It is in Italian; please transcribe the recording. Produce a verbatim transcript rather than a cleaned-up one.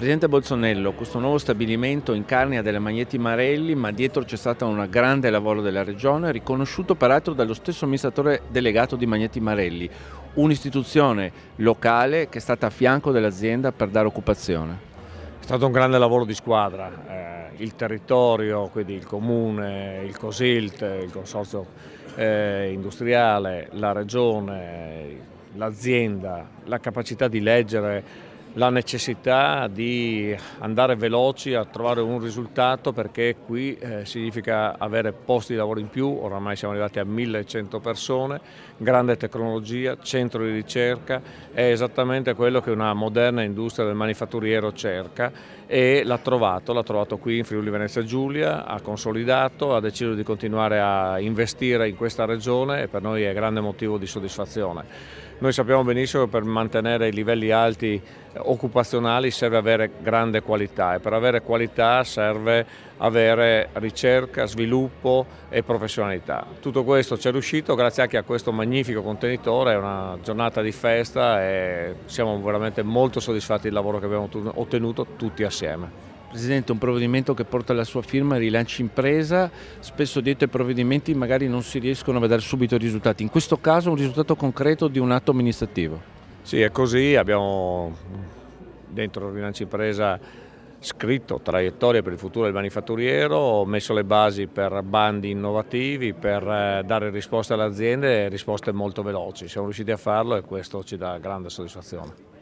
Presidente Bolsonello, questo nuovo stabilimento incarna delle Magneti Marelli, ma dietro c'è stato un grande lavoro della Regione, riconosciuto peraltro dallo stesso amministratore delegato di Magneti Marelli, un'istituzione locale che è stata a fianco dell'azienda per dare occupazione. È stato un grande lavoro di squadra, eh, il territorio, quindi il comune, il COSILT, il consorzio eh, industriale, la regione, l'azienda, la capacità di leggere, la necessità di andare veloci a trovare un risultato, perché qui eh, significa avere posti di lavoro in più. Oramai siamo arrivati a millecento persone, grande tecnologia, centro di ricerca, è esattamente quello che una moderna industria del manifatturiero cerca, e l'ha trovato, l'ha trovato qui in Friuli Venezia Giulia, ha consolidato, ha deciso di continuare a investire in questa regione e per noi è grande motivo di soddisfazione. Noi sappiamo benissimo che per mantenere i livelli alti occupazionali serve avere grande qualità, e per avere qualità serve avere ricerca, sviluppo e professionalità. Tutto questo ci è riuscito grazie anche a questo magnifico contenitore. È una giornata di festa e siamo veramente molto soddisfatti del lavoro che abbiamo ottenuto tutti assieme. Presidente, un provvedimento che porta la sua firma, rilanci impresa, spesso dietro ai provvedimenti magari non si riescono a vedere subito i risultati, in questo caso un risultato concreto di un atto amministrativo. Sì, è così, abbiamo dentro il rilancio impresa scritto traiettorie per il futuro del manifatturiero, messo le basi per bandi innovativi, per dare risposte alle aziende, risposte molto veloci. Siamo riusciti a farlo e questo ci dà grande soddisfazione.